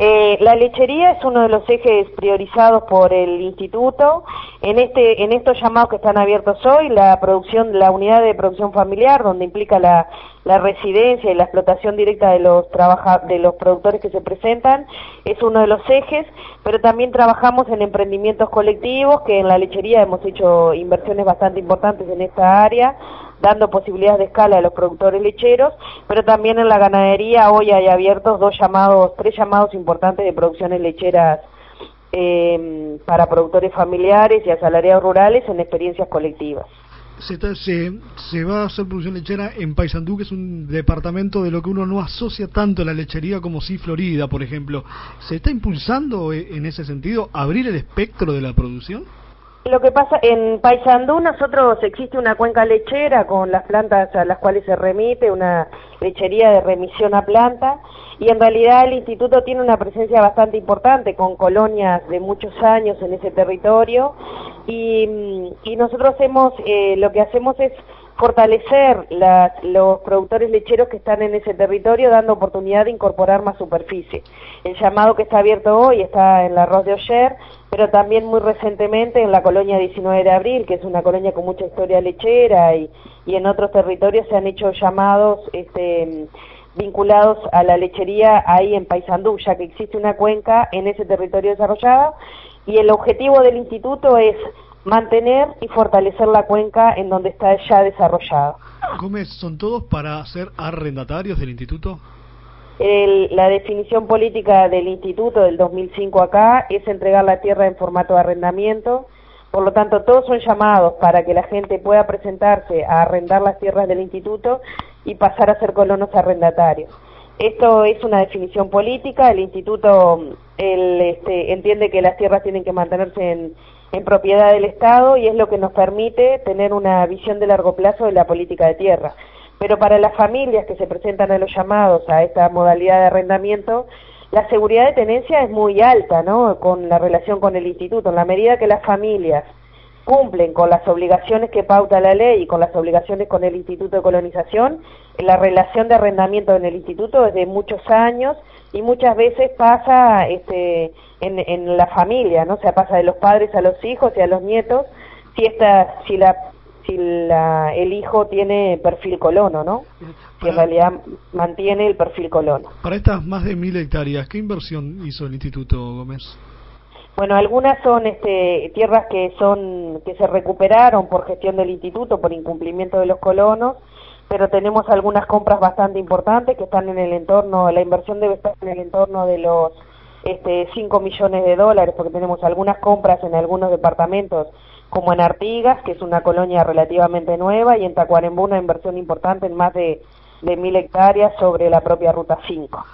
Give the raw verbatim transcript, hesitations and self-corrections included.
Eh, la lechería es uno de los ejes priorizados por el instituto. En este, en estos llamados que están abiertos hoy, la producción, la unidad de producción familiar, donde implica la, la residencia y la explotación directa de los trabaja, de los productores que se presentan, es uno de los ejes, pero también trabajamos en emprendimientos colectivos, que en la lechería hemos hecho inversiones bastante importantes en esta área, dando posibilidades de escala a los productores lecheros, pero también en la ganadería hoy hay abiertos dos llamados, tres llamados importantes de producciones lecheras eh, para productores familiares y asalariados rurales en experiencias colectivas. Se, se, se va a hacer producción lechera en Paysandú, que es un departamento de lo que uno no asocia tanto a la lechería como sí Florida, por ejemplo. ¿Se está impulsando en ese sentido abrir el espectro de la producción? Lo que pasa, en Paysandú nosotros existe una cuenca lechera con las plantas a las cuales se remite, una lechería de remisión a planta, y en realidad el instituto tiene una presencia bastante importante con colonias de muchos años en ese territorio, y, y nosotros hemos, eh, lo que hacemos es fortalecer las, los productores lecheros que están en ese territorio, dando oportunidad de incorporar más superficie. El llamado que está abierto hoy está en la Arroz de Oller, pero también muy recientemente en la colonia diecinueve de abril, que es una colonia con mucha historia lechera, y, y en otros territorios se han hecho llamados este, vinculados a la lechería ahí en Paysandú, ya que existe una cuenca en ese territorio desarrollada, y el objetivo del instituto es mantener y fortalecer la cuenca en donde está ya desarrollada. Gómez, ¿son todos para ser arrendatarios del instituto? El, la definición política del instituto del dos mil cinco acá es entregar la tierra en formato de arrendamiento, por lo tanto todos son llamados para que la gente pueda presentarse a arrendar las tierras del instituto y pasar a ser colonos arrendatarios. Esto es una definición política, el instituto el, este, entiende que las tierras tienen que mantenerse en, en propiedad del Estado, y es lo que nos permite tener una visión de largo plazo de la política de tierra. Pero para las familias que se presentan a los llamados a esta modalidad de arrendamiento, la seguridad de tenencia es muy alta, ¿no?, con la relación con el instituto. En la medida que las familias cumplen con las obligaciones que pauta la ley y con las obligaciones con el Instituto de Colonización, la relación de arrendamiento en el instituto es de muchos años y muchas veces pasa este, en, en la familia, ¿no? O sea, pasa de los padres a los hijos y a los nietos, si esta, si la si la, el hijo tiene perfil colono, ¿no? Si en realidad mantiene el perfil colono. Para estas más de mil hectáreas, ¿qué inversión hizo el Instituto, Gómez? Bueno, algunas son este, tierras que son que se recuperaron por gestión del instituto, por incumplimiento de los colonos, pero tenemos algunas compras bastante importantes que están en el entorno, la inversión debe estar en el entorno de los este, cinco millones de dólares, porque tenemos algunas compras en algunos departamentos, como en Artigas, que es una colonia relativamente nueva, y en Tacuarembó una inversión importante en más de, de mil hectáreas sobre la propia Ruta cinco.